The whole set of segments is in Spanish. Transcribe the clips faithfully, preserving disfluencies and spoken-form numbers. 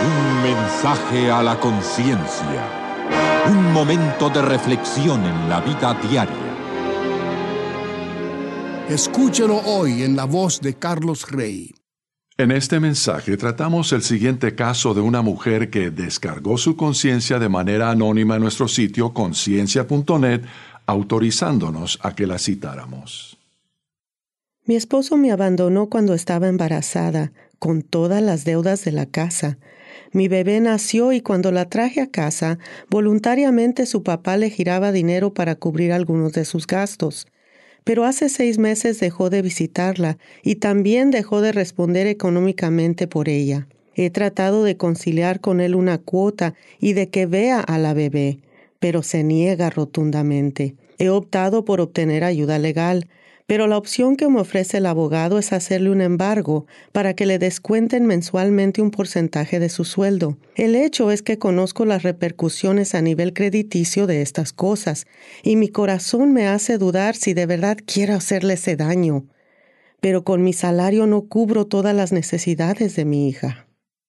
Un mensaje a la conciencia. Un momento de reflexión en la vida diaria. Escúchelo hoy en la voz de Carlos Rey. En este mensaje tratamos el siguiente caso de una mujer que descargó su conciencia de manera anónima en nuestro sitio conciencia punto net, autorizándonos a que la citáramos. Mi esposo me abandonó cuando estaba embarazada, con todas las deudas de la casa. Mi bebé nació y cuando la traje a casa, voluntariamente su papá le giraba dinero para cubrir algunos de sus gastos. Pero hace seis meses dejó de visitarla y también dejó de responder económicamente por ella. He tratado de conciliar con él una cuota y de que vea a la bebé, pero se niega rotundamente. He optado por obtener ayuda legal, pero la opción que me ofrece el abogado es hacerle un embargo para que le descuenten mensualmente un porcentaje de su sueldo. El hecho es que conozco las repercusiones a nivel crediticio de estas cosas y mi corazón me hace dudar si de verdad quiero hacerle ese daño. Pero con mi salario no cubro todas las necesidades de mi hija.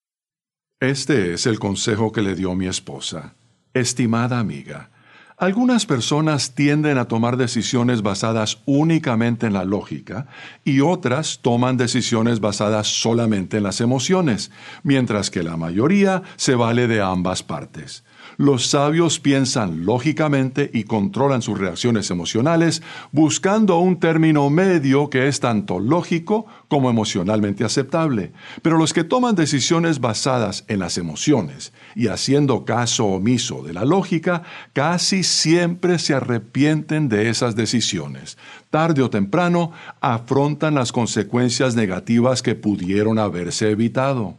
Este es el consejo que le dio mi esposa. Estimada amiga, algunas personas tienden a tomar decisiones basadas únicamente en la lógica y otras toman decisiones basadas solamente en las emociones, mientras que la mayoría se vale de ambas partes. Los sabios piensan lógicamente y controlan sus reacciones emocionales buscando un término medio que es tanto lógico como emocionalmente aceptable. Pero los que toman decisiones basadas en las emociones y haciendo caso omiso de la lógica, casi siempre se arrepienten de esas decisiones. Tarde o temprano, afrontan las consecuencias negativas que pudieron haberse evitado.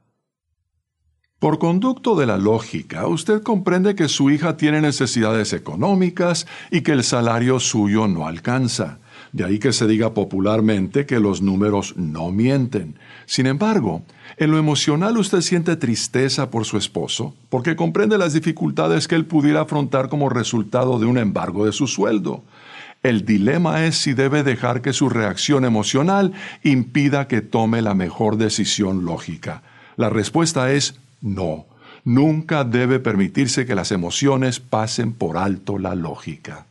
Por conducto de la lógica, usted comprende que su hija tiene necesidades económicas y que el salario suyo no alcanza. De ahí que se diga popularmente que los números no mienten. Sin embargo, en lo emocional usted siente tristeza por su esposo, porque comprende las dificultades que él pudiera afrontar como resultado de un embargo de su sueldo. El dilema es si debe dejar que su reacción emocional impida que tome la mejor decisión lógica. La respuesta es no. Nunca debe permitirse que las emociones pasen por alto la lógica.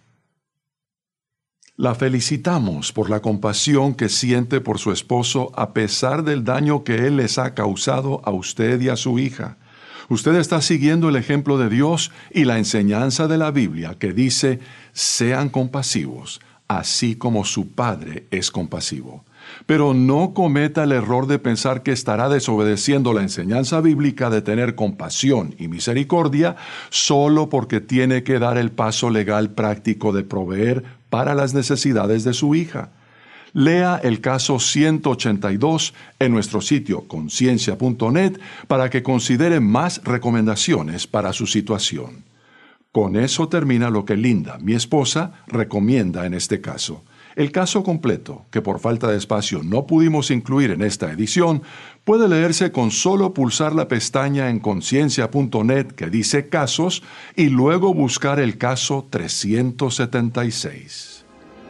La felicitamos por la compasión que siente por su esposo a pesar del daño que él les ha causado a usted y a su hija. Usted está siguiendo el ejemplo de Dios y la enseñanza de la Biblia que dice, sean compasivos, así como su Padre es compasivo. Pero no cometa el error de pensar que estará desobedeciendo la enseñanza bíblica de tener compasión y misericordia solo porque tiene que dar el paso legal práctico de proveer para las necesidades de su hija. Lea el caso ciento ochenta y dos en nuestro sitio conciencia punto net para que considere más recomendaciones para su situación. Con eso termina lo que Linda, mi esposa, recomienda en este caso. El caso completo, que por falta de espacio no pudimos incluir en esta edición, puede leerse con solo pulsar la pestaña en conciencia punto net que dice Casos y luego buscar el caso trescientos setenta y seis.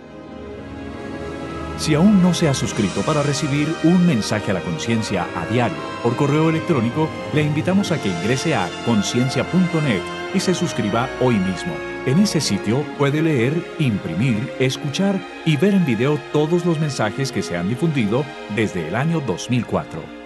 Si aún no se ha suscrito para recibir un mensaje a la conciencia a diario por correo electrónico, le invitamos a que ingrese a conciencia punto net y se suscriba hoy mismo. En ese sitio puede leer, imprimir, escuchar y ver en video todos los mensajes que se han difundido desde el año dos mil cuatro.